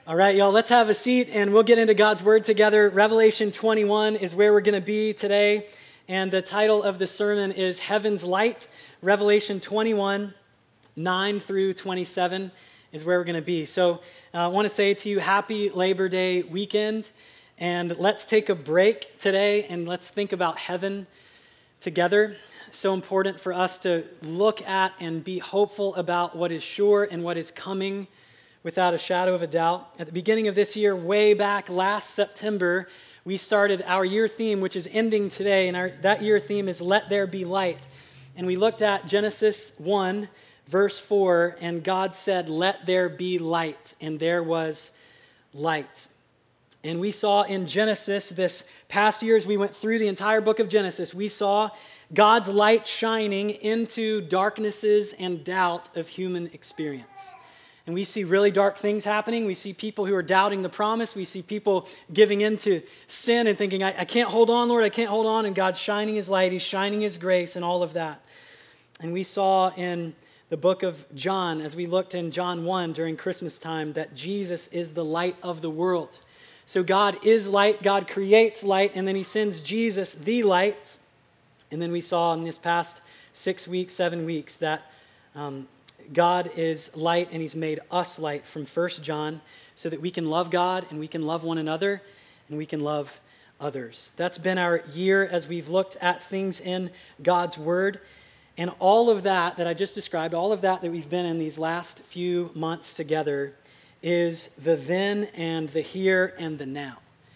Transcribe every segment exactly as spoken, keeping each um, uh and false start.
All right, y'all, let's have a seat and we'll get into God's Word together. Revelation twenty-one is where we're going to be today. And the title of the sermon is Heaven's Light. Revelation twenty-one, nine through twenty-seven is where we're going to be. So uh, I want to say to you, happy Labor Day weekend. And let's take a break today and let's think about heaven together. So important for us to look at and be hopeful about what is sure and what is coming without a shadow of a doubt. At the beginning of this year, way back last September, we started our year theme, which is ending today, and our, that year theme is Let There Be Light. And we looked at Genesis one, verse four, and God said, let there be light, and there was light. And we saw in Genesis, this past year as we went through the entire book of Genesis, we saw God's light shining into darknesses and doubt of human experience. And we see really dark things happening. We see people who are doubting the promise. We see people giving into sin and thinking, I, I can't hold on, Lord, I can't hold on. And God's shining his light, he's shining his grace and all of that. And we saw in the book of John, as we looked in John one during Christmas time, that Jesus is the light of the world. So God is light, God creates light, and then he sends Jesus, the light. And then we saw in this past six weeks, seven weeks, that um, God is light and he's made us light from First John so that we can love God and we can love one another and we can love others. That's been our year as we've looked at things in God's Word. And all of that that I just described, all of that that we've been in these last few months together is the then and the here and the now.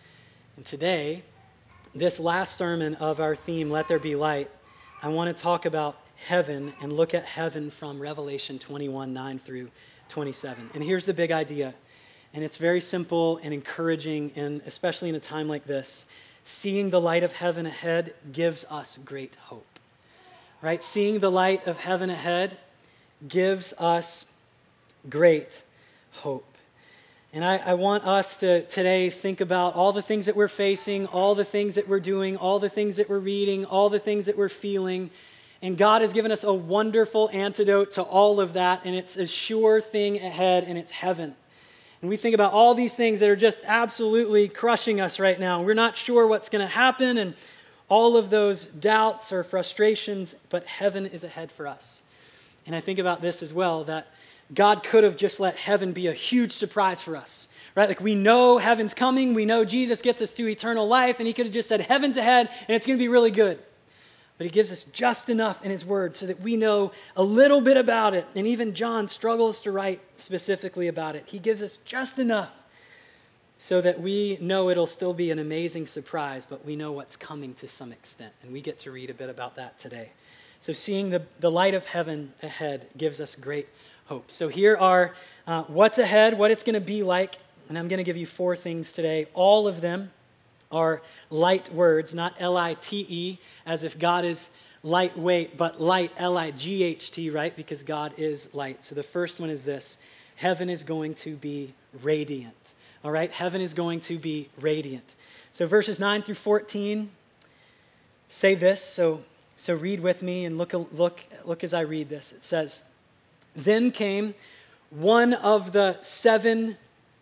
And today, this last sermon of our theme, Let There Be Light, I want to talk about heaven and look at heaven from Revelation twenty-one, nine through twenty-seven. And here's the big idea, and it's very simple and encouraging, and especially in a time like this, seeing the light of heaven ahead gives us great hope, right? Seeing the light of heaven ahead gives us great hope. And I, I want us to today think about all the things that we're facing, all the things that we're doing, all the things that we're reading, all the things that we're feeling. And God has given us a wonderful antidote to all of that, and it's a sure thing ahead, and it's heaven. And we think about all these things that are just absolutely crushing us right now. We're not sure what's going to happen, and all of those doubts or frustrations, but heaven is ahead for us. And I think about this as well, that God could have just let heaven be a huge surprise for us, right? Like we know heaven's coming, we know Jesus gets us to eternal life, and he could have just said, heaven's ahead, and it's going to be really good. But he gives us just enough in his word so that we know a little bit about it. And even John struggles to write specifically about it. He gives us just enough so that we know it'll still be an amazing surprise, but we know what's coming to some extent. And we get to read a bit about that today. So seeing the, the light of heaven ahead gives us great hope. So here are uh, what's ahead, what it's going to be like. And I'm going to give you four things today. All of them are light words, not L I T E, as if God is lightweight, but light, L I G H T, right? Because God is light. So the first one is this: heaven is going to be radiant. All right? Heaven is going to be radiant. So verses nine through fourteen say this. So, so read with me and look, look, look as I read this. It says, then came one of the seven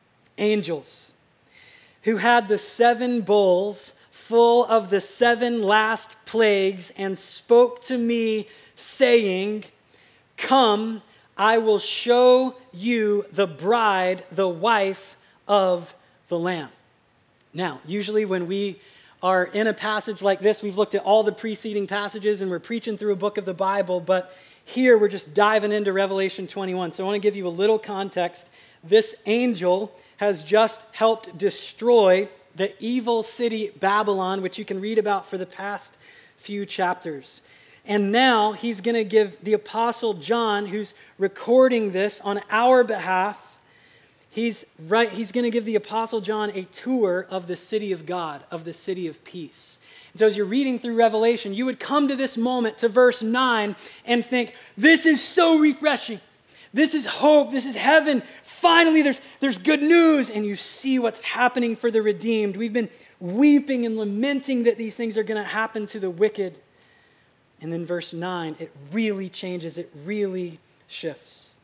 angels who had the seven bowls full of the seven last plagues, and spoke to me, saying, come, I will show you the bride, the wife of the Lamb. Now, usually when we are in a passage like this, we've looked at all the preceding passages and we're preaching through a book of the Bible, but here we're just diving into Revelation twenty-one. So I want to give you a little context. This angel has just helped destroy the evil city Babylon, which you can read about for the past few chapters. And now he's going to give the Apostle John, who's recording this on our behalf, he's right. He's going to give the Apostle John a tour of the city of God, of the city of peace. And so as you're reading through Revelation, you would come to this moment, to verse nine, and think, this is so refreshing. This is hope. This is heaven. Finally, there's, there's good news. And you see what's happening for the redeemed. We've been weeping and lamenting that these things are going to happen to the wicked. And then verse nine, it really changes. It really shifts.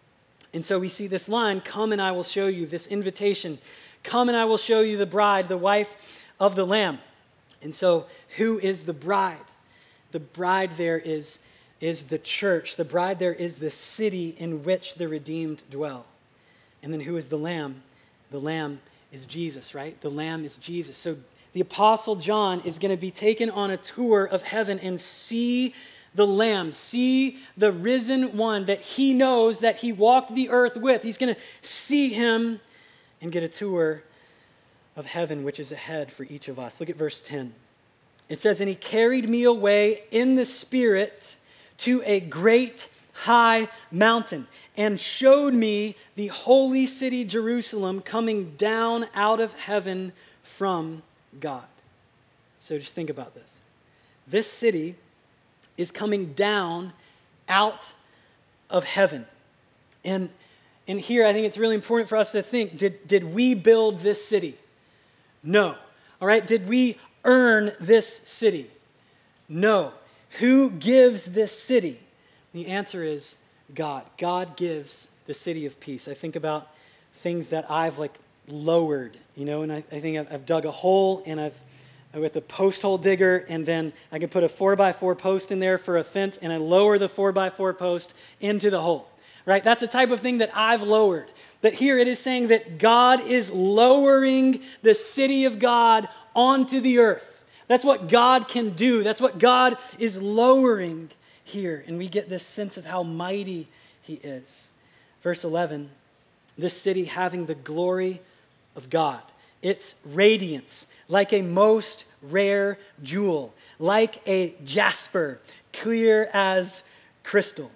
And so we see this line, come and I will show you, this invitation, come and I will show you the bride, the wife of the Lamb. And so who is the bride? The bride there is, is the church. The bride there is the city in which the redeemed dwell. And then who is the Lamb? The Lamb is Jesus, right? The Lamb is Jesus. So the Apostle John is going to be taken on a tour of heaven and see the Lamb, see the risen one that he knows that he walked the earth with. He's going to see him and get a tour of heaven, which is ahead for each of us. Look at verse ten. It says, and he carried me away in the Spirit to a great high mountain and showed me the holy city Jerusalem coming down out of heaven from God. So just think about this. This city is coming down out of heaven. And, and here I think it's really important for us to think, did, did we build this city? No. All right, did we earn this city? No. Who gives this city? The answer is God. God gives the city of peace. I think about things that I've like lowered, you know, and I, I think I've, I've dug a hole and I've with a post hole digger, and then I can put a four by four post in there for a fence, and I lower the four by four post into the hole, right? That's a type of thing that I've lowered. But here it is saying that God is lowering the city of God onto the earth. That's what God can do. That's what God is lowering here. And we get this sense of how mighty he is. Verse eleven, this city having the glory of God. Its radiance, like a most rare jewel, like a jasper, clear as crystal.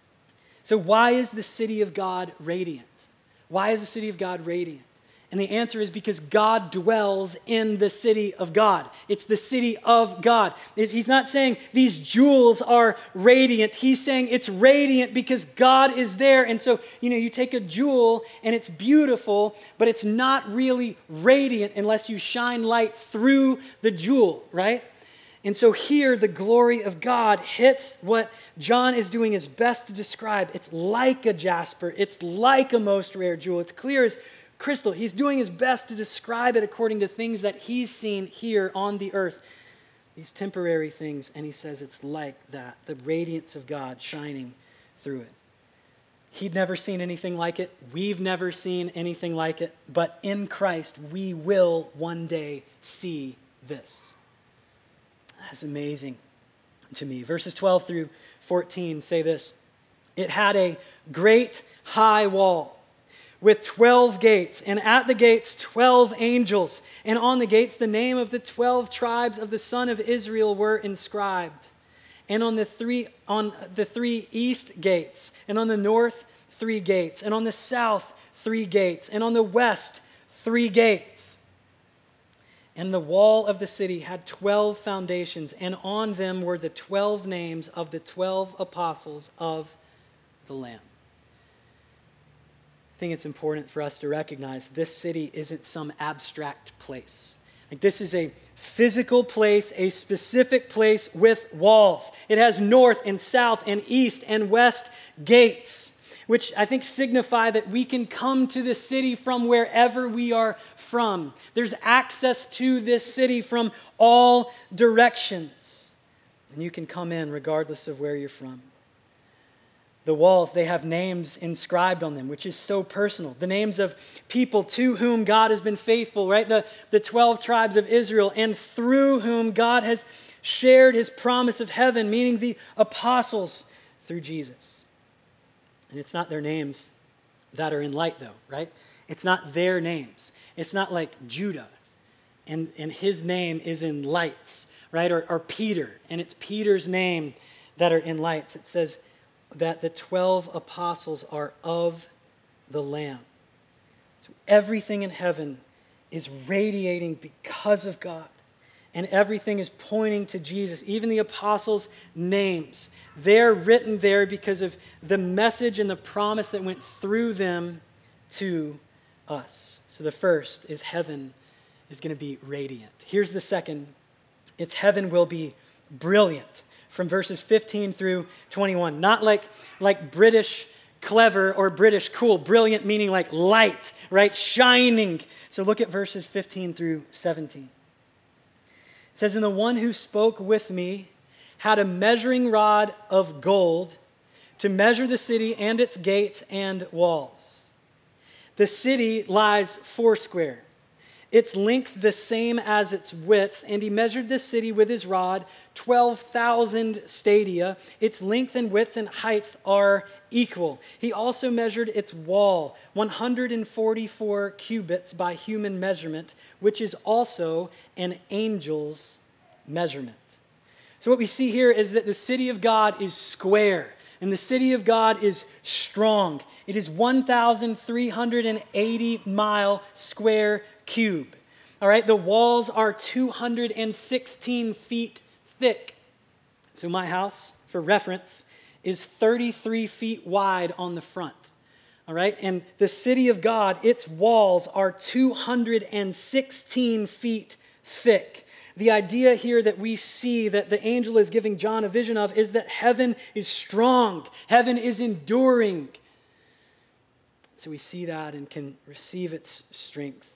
So why is the city of God radiant? Why is the city of God radiant? And the answer is because God dwells in the city of God. It's the city of God. He's not saying these jewels are radiant. He's saying it's radiant because God is there. And so, you know, you take a jewel and it's beautiful, but it's not really radiant unless you shine light through the jewel, right? And so here, the glory of God hits what John is doing his best to describe. It's like a jasper. It's like a most rare jewel. It's clear as crystal. He's doing his best to describe it according to things that he's seen here on the earth, these temporary things, and he says it's like that, the radiance of God shining through it. He'd never seen anything like it. We've never seen anything like it, but in Christ, we will one day see this. That's amazing to me. Verses twelve through fourteen say this. It had a great high wall with twelve gates, and at the gates twelve angels, and on the gates the name of the twelve tribes of the son of Israel were inscribed. And on the three on the three east gates, and on the north three gates, and on the south three gates, and on the west three gates. And the wall of the city had twelve foundations, and on them were the twelve names of the twelve apostles of the Lamb. I think it's important for us to recognize this city isn't some abstract place. Like, this is a physical place, a specific place with walls. It has north and south and east and west gates, which I think signify that we can come to the city from wherever we are from. There's access to this city from all directions, and you can come in regardless of where you're from. The walls, they have names inscribed on them, which is so personal. The names of people to whom God has been faithful, right? The, the twelve tribes of Israel, and through whom God has shared his promise of heaven, meaning the apostles through Jesus. And it's not their names that are in light, though, right? It's not their names. It's not like Judah, and, and his name is in lights, right? Or, or Peter, and it's Peter's name that are in lights. It says that the twelve apostles are of the Lamb. So everything in heaven is radiating because of God. And everything is pointing to Jesus. Even the apostles' names, they're written there because of the message and the promise that went through them to us. So the first is heaven is going to be radiant. Here's the second. It's heaven will be brilliant. From verses fifteen through twenty-one. Not like, like British clever, or British cool. Brilliant meaning like light, right? Shining. So look at verses fifteen through seventeen. It says, "And the one who spoke with me had a measuring rod of gold to measure the city and its gates and walls. The city lies foursquare, its length the same as its width, and he measured the city with his rod, twelve thousand stadia. Its length and width and height are equal. He also measured its wall, one hundred forty-four cubits by human measurement, which is also an angel's measurement." So what we see here is that the city of God is square, and the city of God is strong. It is one thousand three hundred eighty mile square cube. All right, the walls are two hundred sixteen feet thick. So my house, for reference, is thirty-three feet wide on the front. All right, and the city of God, its walls are two hundred sixteen feet thick. The idea here that we see that the angel is giving John a vision of is that heaven is strong, heaven is enduring. So we see that and can receive its strength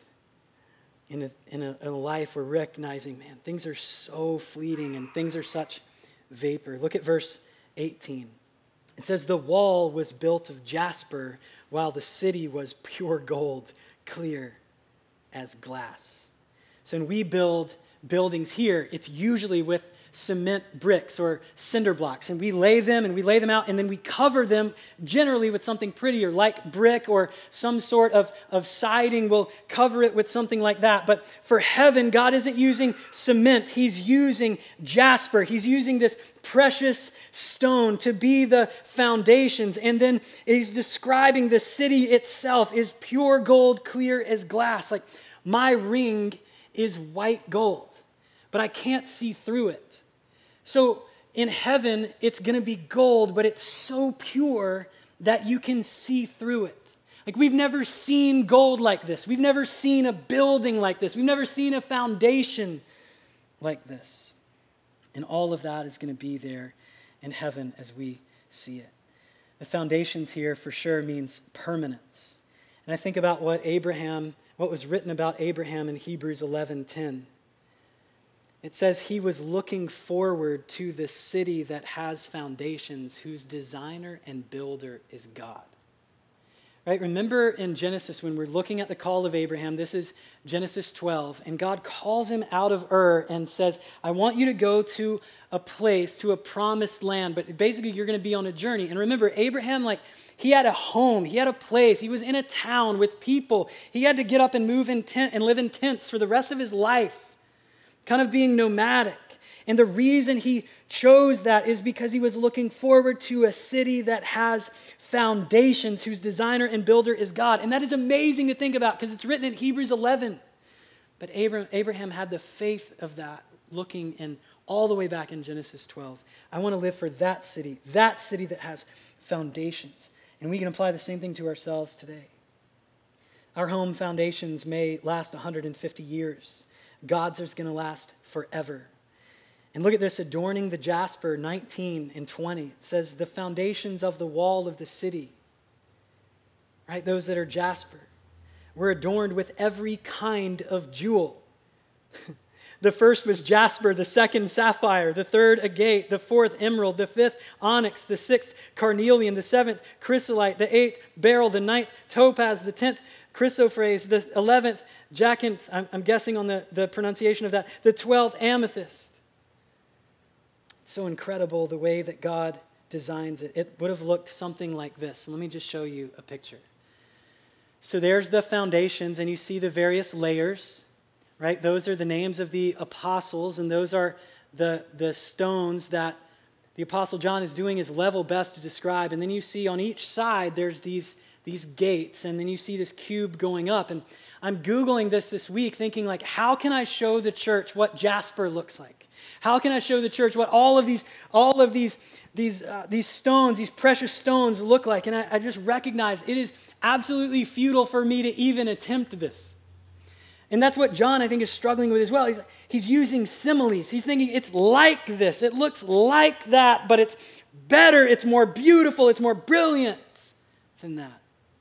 in a, in a, in a life. We're recognizing, man, things are so fleeting and things are such vapor. Look at verse eighteen. It says, "The wall was built of jasper, while the city was pure gold, clear as glass." So when we build buildings here, it's usually with cement bricks or cinder blocks, and we lay them and we lay them out, and then we cover them generally with something prettier like brick or some sort of, of siding. We'll cover it with something like that. But for heaven, God isn't using cement. He's using jasper. He's using this precious stone to be the foundations. And then he's describing the city itself is pure gold, clear as glass. Like, my ring is white gold, but I can't see through it. So in heaven, it's going to be gold, but it's so pure that you can see through it. Like, we've never seen gold like this. We've never seen a building like this. We've never seen a foundation like this. And all of that is going to be there in heaven as we see it. The foundations here for sure means permanence. And I think about what Abraham, what was written about Abraham in Hebrews eleven ten. It says he was looking forward to the city that has foundations, whose designer and builder is God. Right? Remember in Genesis when we're looking at the call of Abraham, this is Genesis twelve, and God calls him out of Ur and says, I want you to go to a place, to a promised land, but basically you're going to be on a journey. And remember, Abraham, like, he had a home, he had a place, he was in a town with people. He had to get up and move in tent and live in tents for the rest of his life, kind of being nomadic. And the reason he chose that is because he was looking forward to a city that has foundations, whose designer and builder is God. And that is amazing to think about because it's written in Hebrews eleven. But Abraham, Abraham had the faith of that, looking in all the way back in Genesis twelve. I want to live for that city, that city that has foundations. And we can apply the same thing to ourselves today. Our home foundations may last one hundred fifty years. God's is going to last forever. And look at this, adorning the jasper, nineteen and twenty. It says, the foundations of the wall of the city, right? Those that are jasper, were adorned with every kind of jewel. The first was jasper, the second sapphire, the third agate, the fourth emerald, the fifth onyx, the sixth carnelian, the seventh chrysolite, the eighth beryl, the ninth topaz, the tenth chrysoprase, the eleventh jacinth, I'm, I'm guessing on the, the pronunciation of that, the twelfth amethyst. It's so incredible the way that God designs it. It would have looked something like this. Let me just show you a picture. So there's the foundations, and you see the various layers, right? Those are the names of the apostles, and those are the, the stones that the Apostle John is doing his level best to describe. And then you see on each side, there's these, these gates, and then you see this cube going up. And I'm Googling this this week thinking, like, how can I show the church what jasper looks like? How can I show the church what all of these, all of these, these, uh, these stones, these precious stones look like? And I, I just recognize it is absolutely futile for me to even attempt this. And that's what John, I think, is struggling with as well. He's, he's using similes. He's thinking it's like this. It looks like that, but it's better. It's more beautiful. It's more brilliant. than that.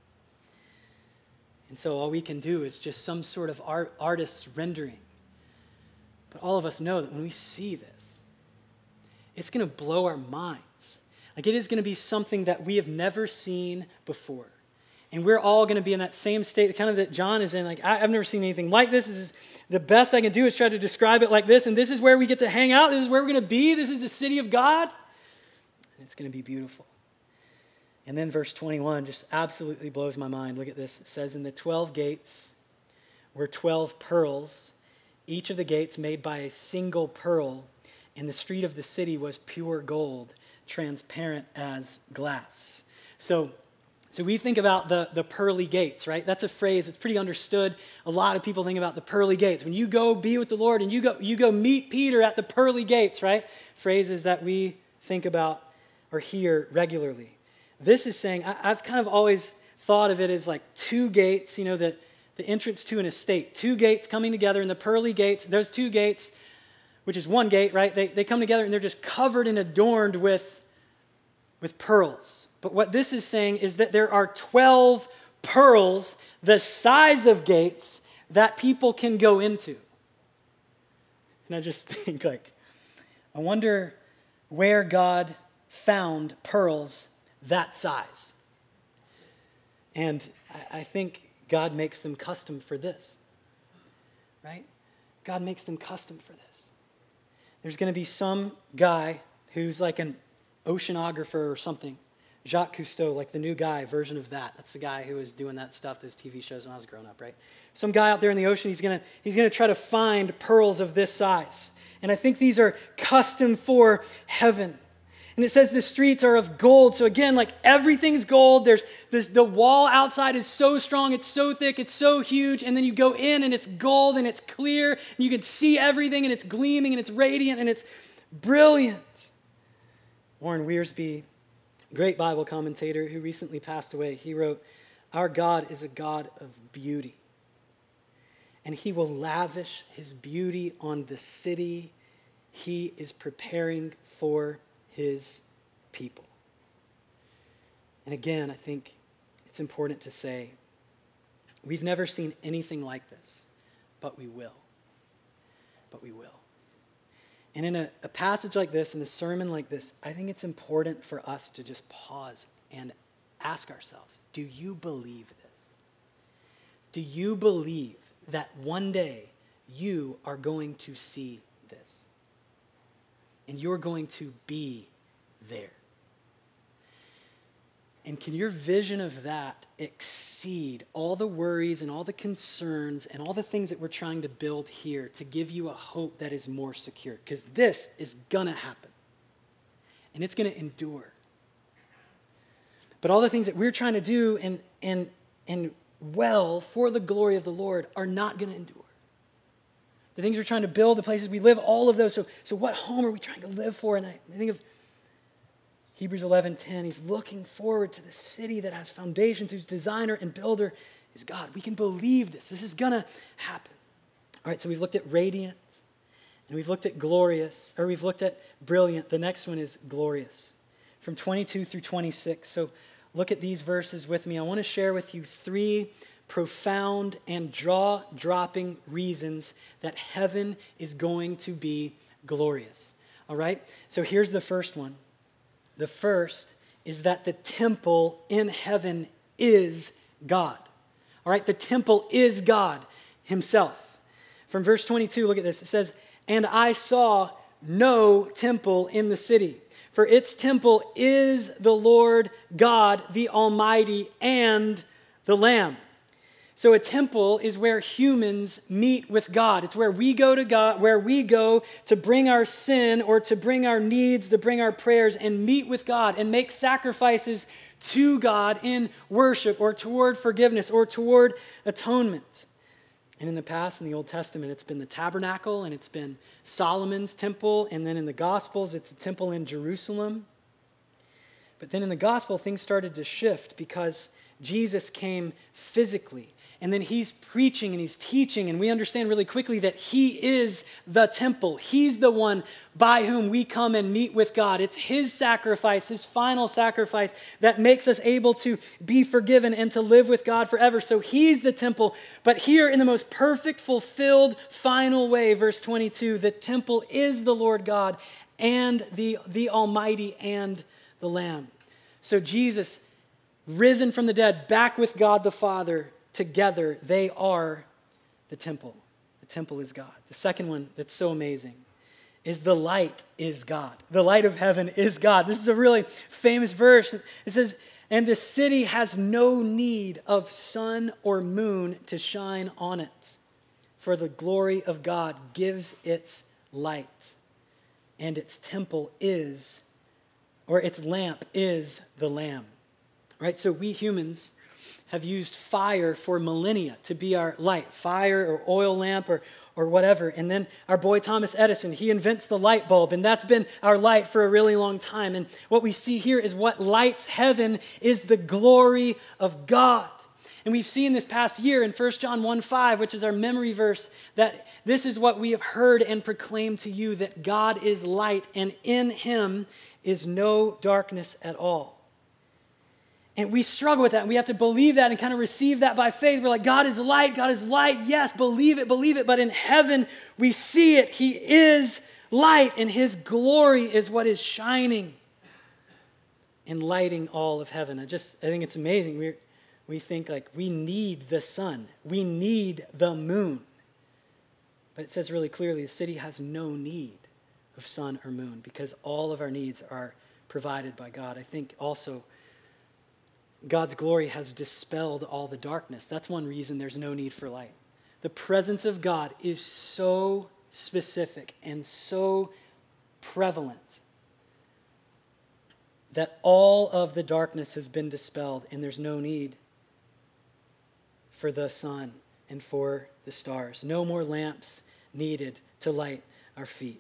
And so all we can do is just some sort of art, artist's rendering. But all of us know that when we see this, it's going to blow our minds. Like it is going to be something that we have never seen before. And we're all going to be in that same state, kind of that John is in. Like, I, I've never seen anything like this. This is the best I can do is try to describe it like this. And this is where we get to hang out. This is where we're going to be. This is the city of God. And it's going to be beautiful. And then verse twenty-one just absolutely blows my mind. Look at this. It says, in the twelve gates were twelve pearls, each of the gates made by a single pearl, and the street of the city was pure gold, transparent as glass. So, so we think about the, the pearly gates, right? That's a phrase that's pretty understood. A lot of people think about the pearly gates. When you go be with the Lord and you go, you go meet Peter at the pearly gates, right? Phrases that we think about or hear regularly. This is saying, I, I've kind of always thought of it as like two gates, you know, the, the entrance to an estate. Two gates coming together, and the pearly gates, there's two gates, which is one gate, right? They, they come together and they're just covered and adorned with, with pearls. But what this is saying is that there are twelve pearls the size of gates that people can go into. And I just think like, I wonder where God found pearls that size. And I think God makes them custom for this, right? God makes them custom for this. There's going to be some guy who's like an oceanographer or something. Jacques Cousteau, like the new guy version of that. That's the guy who was doing that stuff, those T V shows when I was growing up, right? Some guy out there in the ocean, he's going to he's going to try to find pearls of this size. And I think these are custom for heaven. And it says the streets are of gold. So again, like everything's gold. There's, there's the wall outside is so strong, it's so thick, it's so huge. And then you go in and it's gold and it's clear. And you can see everything and it's gleaming and it's radiant and it's brilliant. Warren Wiersbe, great Bible commentator who recently passed away, he wrote, "Our God is a God of beauty. And he will lavish his beauty on the city he is preparing for his people." And again, I think it's important to say, we've never seen anything like this, but we will. But we will. And in a, a passage like this, in a sermon like this, I think it's important for us to just pause and ask ourselves, do you believe this? Do you believe that one day you are going to see this? And you're going to be there. And can your vision of that exceed all the worries and all the concerns and all the things that we're trying to build here to give you a hope that is more secure? Because this is going to happen. And it's going to endure. But all the things that we're trying to do and, and, and well for the glory of the Lord are not going to endure. The things we're trying to build, the places we live, all of those. So, so what home are we trying to live for? And I, I think of Hebrews eleven ten. He's looking forward to the city that has foundations, whose designer and builder is God. We can believe this. This is going to happen. All right, so we've looked at radiant, and we've looked at glorious, or we've looked at brilliant. The next one is glorious, from twenty-two through twenty-six. So look at these verses with me. I want to share with you three profound and jaw-dropping reasons that heaven is going to be glorious. All right? So here's the first one. The first is that the temple in heaven is God. All right? The temple is God himself. From verse twenty-two, look at this. It says, "And I saw no temple in the city, for its temple is the Lord God, the Almighty, and the Lamb." So a temple is where humans meet with God. It's where we go to God, where we go to bring our sin or to bring our needs, to bring our prayers and meet with God and make sacrifices to God in worship or toward forgiveness or toward atonement. And in the past, in the Old Testament, it's been the tabernacle and it's been Solomon's temple. And then in the Gospels, it's the temple in Jerusalem. But then in the Gospel, things started to shift because Jesus came physically. And then he's preaching and he's teaching, and we understand really quickly that he is the temple. He's the one by whom we come and meet with God. It's his sacrifice, his final sacrifice, that makes us able to be forgiven and to live with God forever. So he's the temple. But here in the most perfect, fulfilled, final way, verse twenty-two, the temple is the Lord God and the, the Almighty and the Lamb. So Jesus, risen from the dead, back with God the Father, together, they are the temple. The temple is God. The second one that's so amazing is the light is God. The light of heaven is God. This is a really famous verse. It says, and the city has no need of sun or moon to shine on it, for the glory of God gives its light, and its temple is, or its lamp is the Lamb. Right? So we humans have used fire for millennia to be our light, fire or oil lamp or, or whatever. And then our boy Thomas Edison, he invents the light bulb, and that's been our light for a really long time. And what we see here is what lights heaven is the glory of God. And we've seen this past year in First John one five, which is our memory verse, that this is what we have heard and proclaimed to you, that God is light, and in him is no darkness at all. And we struggle with that, and we have to believe that and kind of receive that by faith. We're like, God is light, God is light. Yes, believe it, believe it. But in heaven, we see it. He is light, and his glory is what is shining and lighting all of heaven. I just, I think it's amazing. We we think like we need the sun. We need the moon. But it says really clearly, the city has no need of sun or moon because all of our needs are provided by God. I think also God's glory has dispelled all the darkness. That's one reason there's no need for light. The presence of God is so specific and so prevalent that all of the darkness has been dispelled, and there's no need for the sun and for the stars. No more lamps needed to light our feet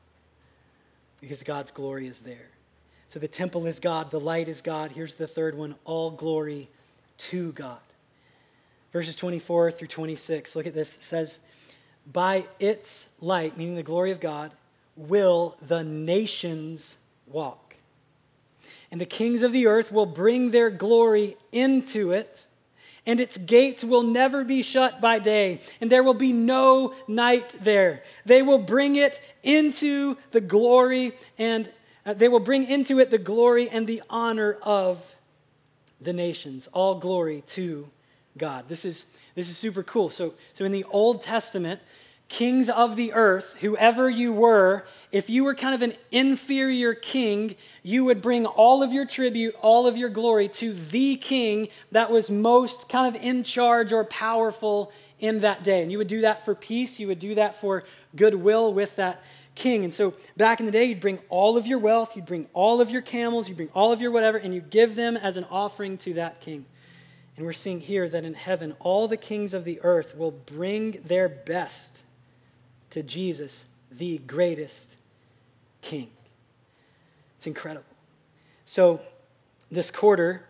because God's glory is there. So the temple is God, the light is God. Here's the third one, all glory to God. Verses twenty-four through twenty-six, look at this. It says, by its light, meaning the glory of God, will the nations walk. And the kings of the earth will bring their glory into it, and its gates will never be shut by day, and there will be no night there. They will bring it into the glory and Uh, they will bring into it the glory and the honor of the nations. All glory to God. This is, this is super cool. So, so in the Old Testament, kings of the earth, whoever you were, if you were kind of an inferior king, you would bring all of your tribute, all of your glory to the king that was most kind of in charge or powerful in that day. And you would do that for peace. You would do that for goodwill with that king. And so back in the day, you'd bring all of your wealth, you'd bring all of your camels, you'd bring all of your whatever, and you give them as an offering to that king. And we're seeing here that in heaven, all the kings of the earth will bring their best to Jesus, the greatest king. It's incredible. So this quarter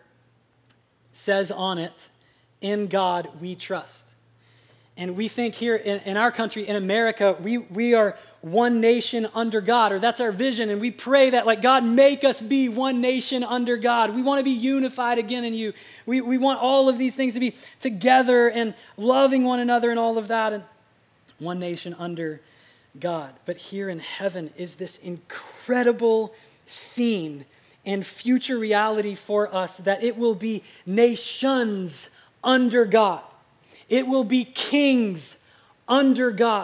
says on it, in God we trust. And we think here in, in our country, in America, we, we are one nation under God, or that's our vision. And we pray that, like, God, make us be one nation under God. We want to be unified again in you. We, we want all of these things to be together and loving one another and all of that. And one nation under God. But here in heaven is this incredible scene and future reality for us that it will be nations under God. It will be kings under God,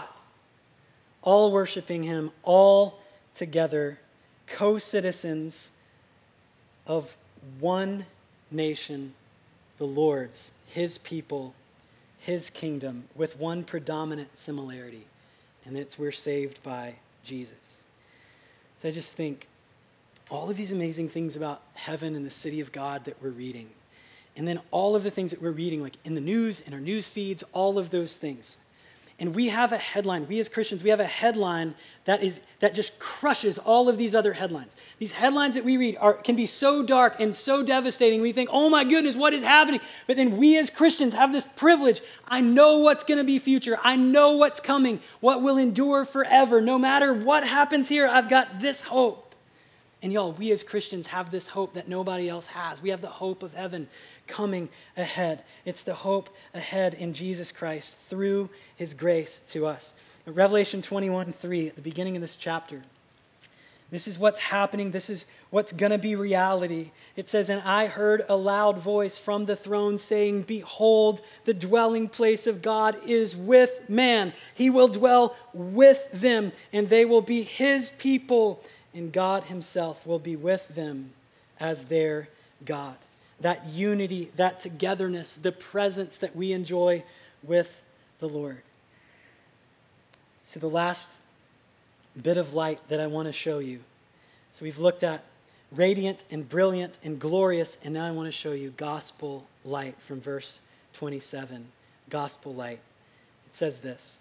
all worshiping him, all together, co-citizens of one nation, the Lord's, his people, his kingdom, with one predominant similarity, and it's we're saved by Jesus. So I just think all of these amazing things about heaven and the city of God that we're reading, and then all of the things that we're reading, like in the news, in our news feeds, all of those things. And we have a headline. We as Christians, we have a headline that is that just crushes all of these other headlines. These headlines that we read are, can be so dark and so devastating. We think, oh my goodness, what is happening? But then we as Christians have this privilege. I know what's going to be future. I know what's coming, what will endure forever. No matter what happens here, I've got this hope. And y'all, we as Christians have this hope that nobody else has. We have the hope of heaven coming ahead. It's the hope ahead in Jesus Christ through his grace to us. In Revelation twenty-one three, at the beginning of this chapter, this is what's happening. This is what's going to be reality. It says, and I heard a loud voice from the throne saying, behold, the dwelling place of God is with man. He will dwell with them, and they will be his people, and God himself will be with them as their God. That unity, that togetherness, the presence that we enjoy with the Lord. So the last bit of light that I want to show you. So we've looked at radiant and brilliant and glorious, and now I want to show you gospel light from verse twenty-seven. Gospel light. It says this,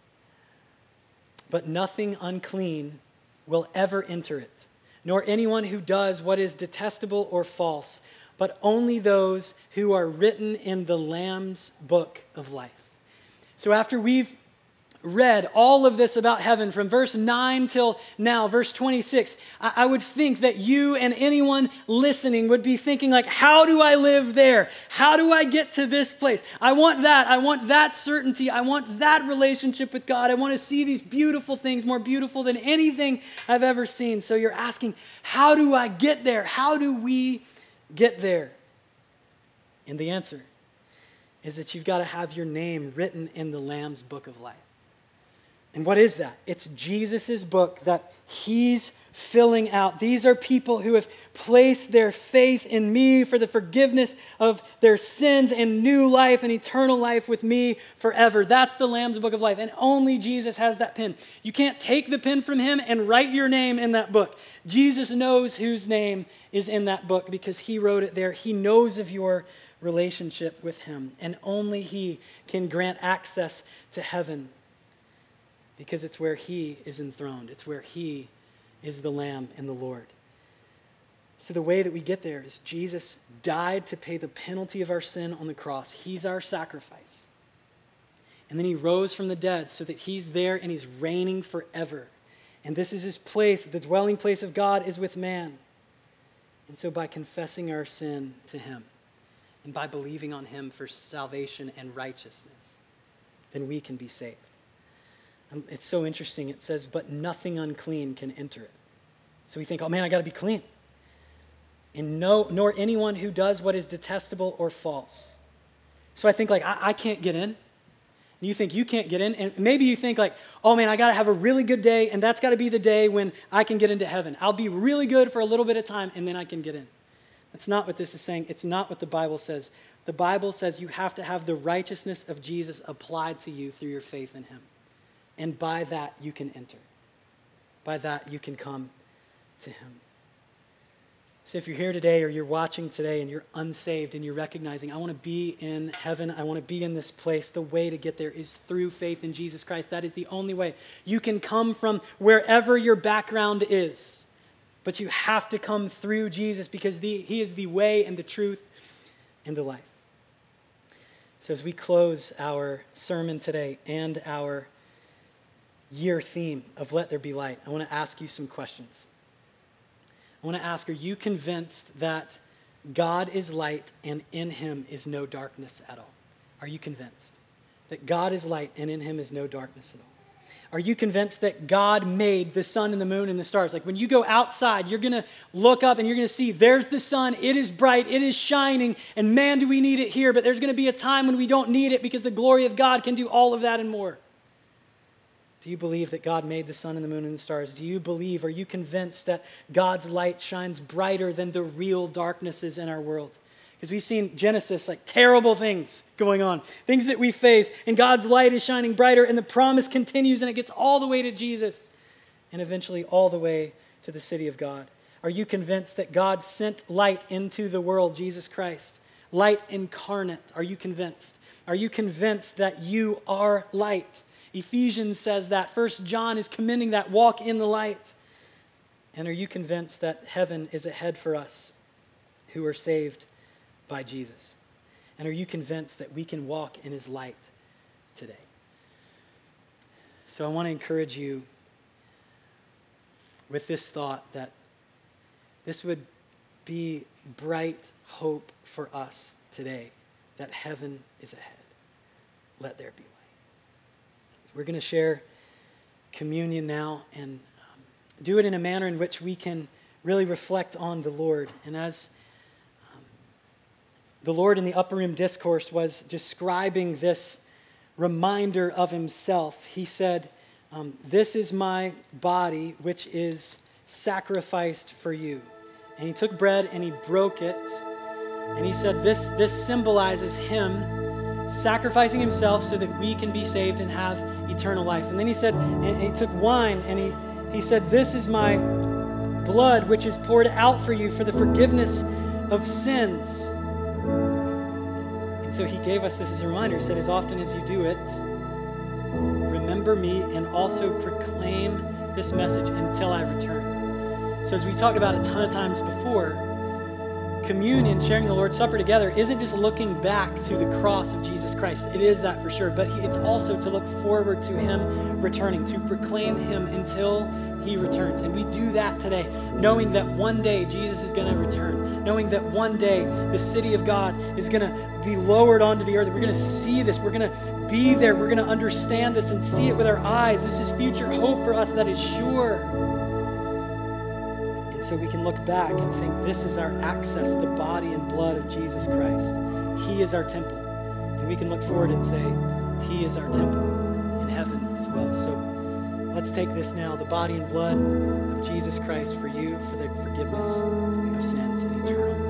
but nothing unclean will ever enter it, nor anyone who does what is detestable or false, but only those who are written in the Lamb's book of life. So after we've read all of this about heaven from verse nine till now, verse twenty-six, I, I would think that you and anyone listening would be thinking like, how do I live there? How do I get to this place? I want that. I want that certainty. I want that relationship with God. I want to see these beautiful things, more beautiful than anything I've ever seen. So you're asking, how do I get there? How do we get there? And the answer is that you've got to have your name written in the Lamb's book of life. And what is that? It's Jesus' book that he's filling out. These are people who have placed their faith in me for the forgiveness of their sins and new life and eternal life with me forever. That's the Lamb's book of life. And only Jesus has that pen. You can't take the pen from him and write your name in that book. Jesus knows whose name is in that book because he wrote it there. He knows of your relationship with him. And only he can grant access to heaven, because it's where he is enthroned. It's where he is the Lamb and the Lord. So the way that we get there is Jesus died to pay the penalty of our sin on the cross. He's our sacrifice. And then he rose from the dead so that he's there and he's reigning forever. And this is his place. The dwelling place of God is with man. And so by confessing our sin to him and by believing on him for salvation and righteousness, then we can be saved. It's so interesting. It says, but nothing unclean can enter it. So we think, oh man, I got to be clean. And no, nor anyone who does what is detestable or false. So I think like, I, I can't get in. And you think you can't get in. And maybe you think like, oh man, I got to have a really good day. And that's got to be the day when I can get into heaven. I'll be really good for a little bit of time and then I can get in. That's not what this is saying. It's not what the Bible says. The Bible says you have to have the righteousness of Jesus applied to you through your faith in him. And by that, you can enter. By that, you can come to him. So if you're here today or you're watching today and you're unsaved and you're recognizing, I want to be in heaven, I want to be in this place, the way to get there is through faith in Jesus Christ. That is the only way. You can come from wherever your background is, but you have to come through Jesus because the, he is the way and the truth and the life. So as we close our sermon today and our year theme of Let There Be Light, I want to ask you some questions. I want to ask, are you convinced that God is light and in him is no darkness at all? Are you convinced that God is light and in him is no darkness at all? Are you convinced that God made the sun and the moon and the stars? Like when you go outside, you're going to look up and you're going to see there's the sun. It is bright. It is shining. And man, do we need it here. But there's going to be a time when we don't need it because the glory of God can do all of that and more. Do you believe that God made the sun and the moon and the stars? Do you believe, are you convinced that God's light shines brighter than the real darknesses in our world? Because we've seen Genesis, like terrible things going on, things that we face, and God's light is shining brighter, and the promise continues, and it gets all the way to Jesus, and eventually all the way to the city of God. Are you convinced that God sent light into the world, Jesus Christ, light incarnate? Are you convinced? Are you convinced that you are light? Ephesians says that. First John is commending that. Walk in the light. And are you convinced that heaven is ahead for us who are saved by Jesus? And are you convinced that we can walk in his light today? So I want to encourage you with this thought that this would be bright hope for us today, that heaven is ahead. Let there be light. We're going to share communion now and um, do it in a manner in which we can really reflect on the Lord. And as um, the Lord in the upper room discourse was describing this reminder of himself, he said, um, this is my body which is sacrificed for you. And he took bread and he broke it. And he said this, this symbolizes him sacrificing himself so that we can be saved and have eternal life. And then he said, and he took wine and he, he said, this is my blood which is poured out for you for the forgiveness of sins. And so he gave us this as a reminder. He said, as often as you do it, remember me and also proclaim this message until I return. So as we talked about a ton of times before, communion, sharing the Lord's Supper together, isn't just looking back to the cross of Jesus Christ. It is that for sure, but it's also to look forward to him returning, to proclaim him until he returns. And we do that today, knowing that one day Jesus is going to return, knowing that one day the city of God is going to be lowered onto the earth. We're going to see this. We're going to be there. We're going to understand this and see it with our eyes. This is future hope for us that is sure. So we can look back and think this is our access, the body and blood of Jesus Christ. He is our temple. And we can look forward and say, he is our temple in heaven as well. So let's take this now, the body and blood of Jesus Christ for you, for the forgiveness of sins and eternal